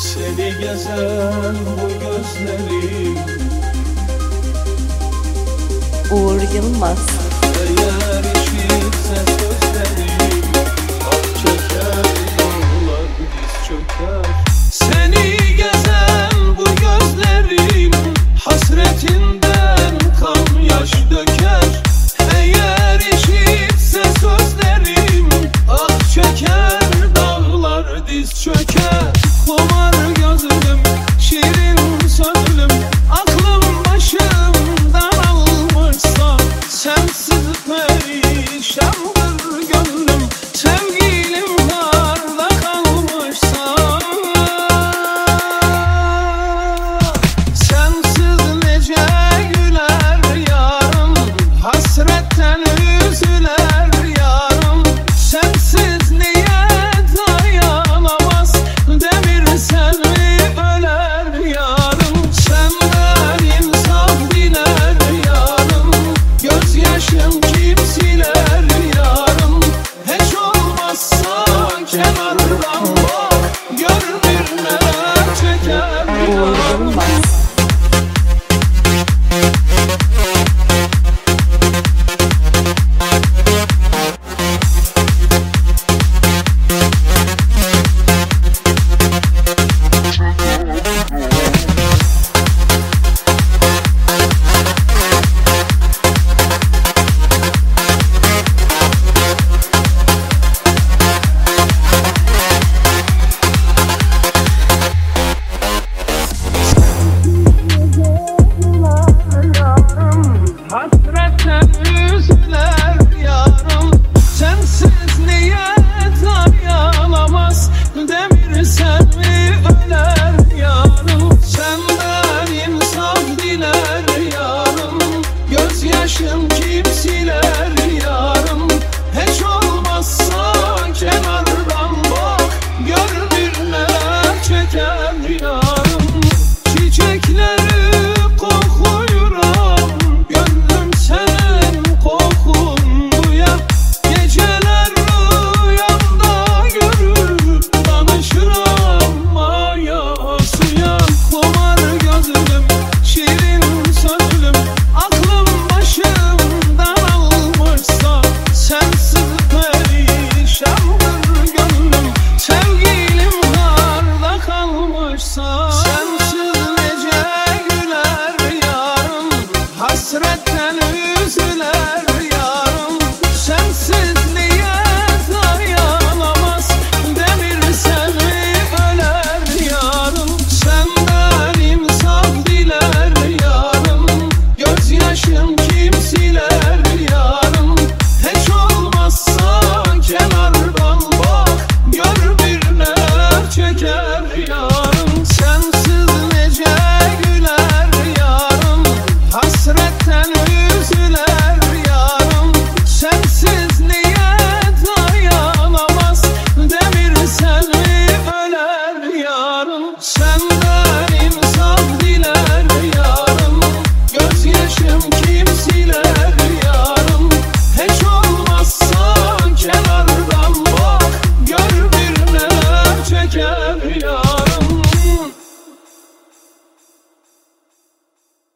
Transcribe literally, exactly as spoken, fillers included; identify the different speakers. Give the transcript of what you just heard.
Speaker 1: Seni gezen bu gözlerim
Speaker 2: Uğur Yılmaz.
Speaker 1: Eğer işitse sözlerim ah çeker yollar diz çöker. Seni gezen bu gözlerim hasretinden kan yaş döker. Eğer işitse sözlerim ah çeker dağlar diz çöker. Kumar gözlüm, şirin sözlüm, aklım başımdan almışsa sensiz perişandır gönlüm, sevgilim darda kalmışsa. Sensiz nece güler yarım, hasretten üzüler yarım. Sensiz niye dayanamaz demir selvi öler yarım. Senden insaf diler yarım, gözyaşım kim siler yarım. Hiç olmazsa kenardan bak gör.